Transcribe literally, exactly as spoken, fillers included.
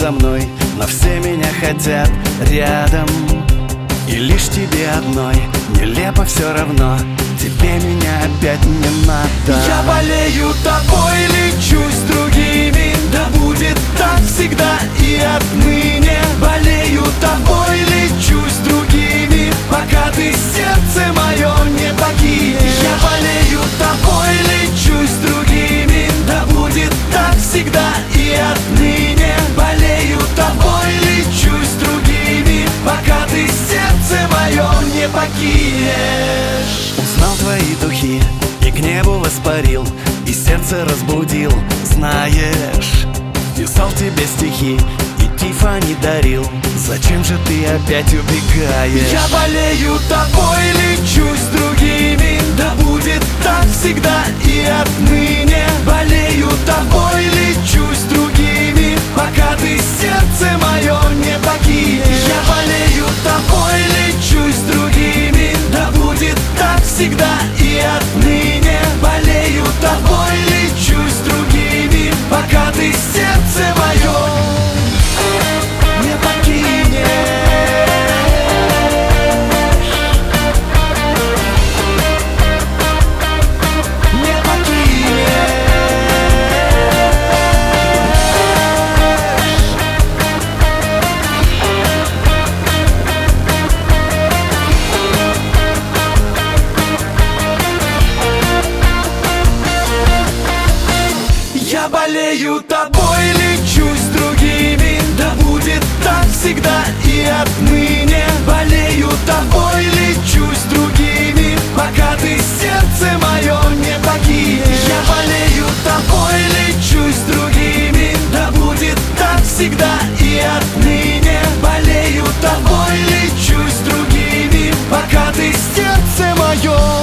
со мной, но все меня хотят рядом. И лишь тебе одной нелепо все равно, тебе меня опять не надо. Я болею тобой, лечу с другими, да будет так всегда и отныне. Болею тобой, лечу с другими, пока ты сердце мое не покинешь. Я болею тобой, лечу с другими, да будет так всегда и отныне. Болею тобой, лечу с другими, пока ты сердце мое не покинешь. Узнал твои духи и к небу воспарил, и сердце разбудил, знаешь. Писал тебе стихи и Тиффани дарил, зачем же ты опять убегаешь? Я болею тобой, лечу с другими, да будет так всегда и отныне. Болею тобой, лечу с другими, пока ты сердце мое не покинешь. Я болею тобой, лечу с другими, да будет так всегда и отныне. Болею тобой, лечу с другими, пока ты сердце мое не покинешь. Не покинешь. Я болею тобой, лечу с другими, да будет так всегда и отныне. Болею тобой, лечу с другими, пока ты сердце мое не покинешь. Я болею тобой, лечу с другими, да будет так всегда и отныне. Болею тобой, лечу с другими, пока ты сердце мое